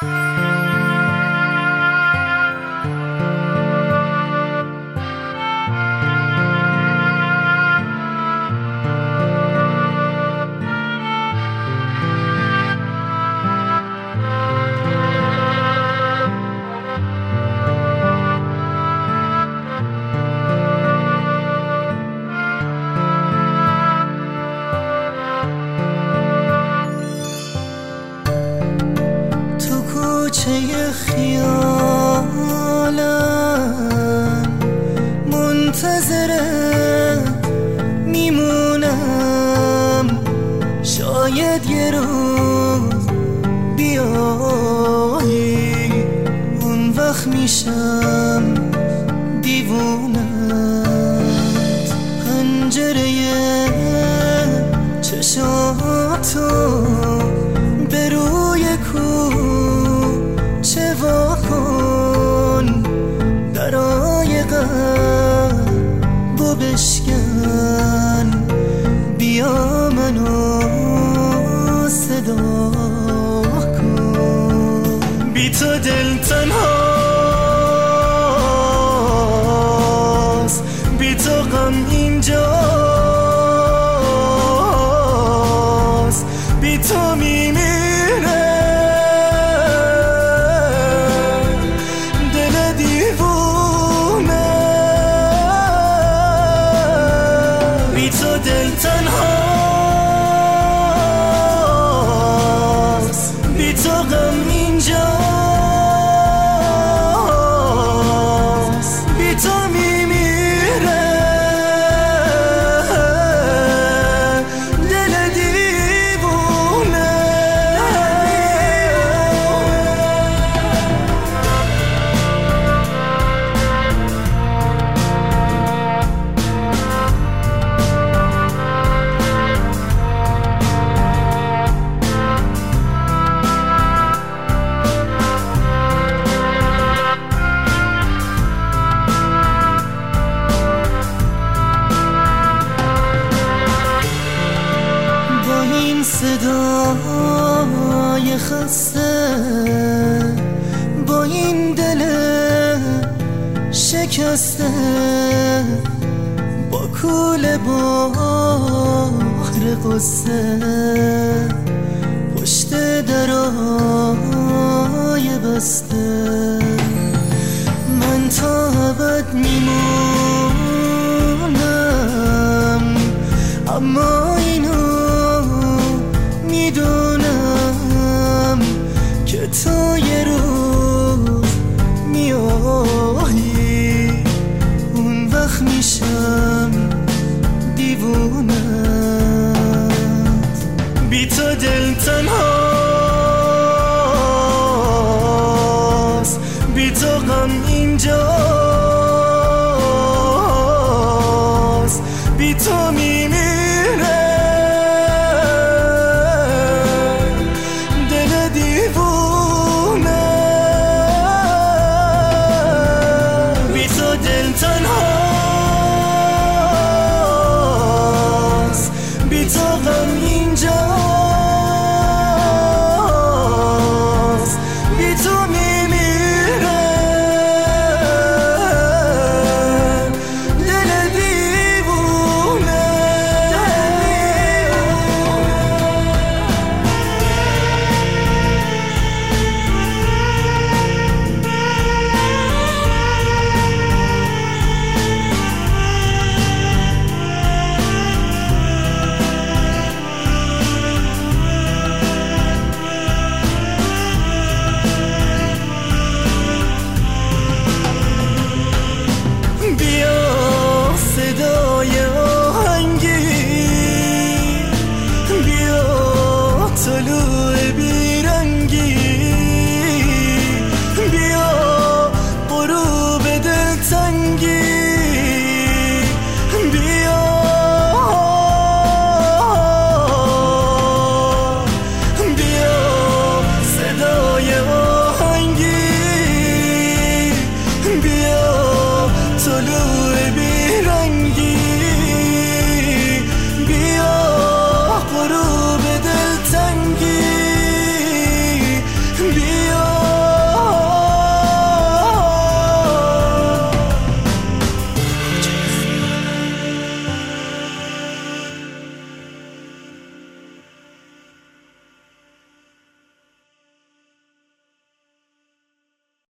کوچه خیالم منتظرت میمونم، شاید یه روز بیایی، اون وقت میشم دیوونت. پنجره چشاتو به روی چه واکن، درای قلب و بشکن، بیا منو صدا کن. بی تو دل تنهاست، بی تو غم اینجاست، بی تو میمیره دل تنهاست، بی تو غم اینجاست، بی تو میمیره دل دیوونه. صدای خسته با این دل شکسته، با کوله بار قصه پشت درای بسته، من تا ابد میمونم، اما اینو میدونم که تو یه روز میایی، اون وقت میشم دیوونت. بی تو دل تنهاست، بی تو غم اینجاست، بی تو میمیره تنهاست، بی تو غم اینجاست، بی تو میمیره دل دیوونه. طلوع بیرنگی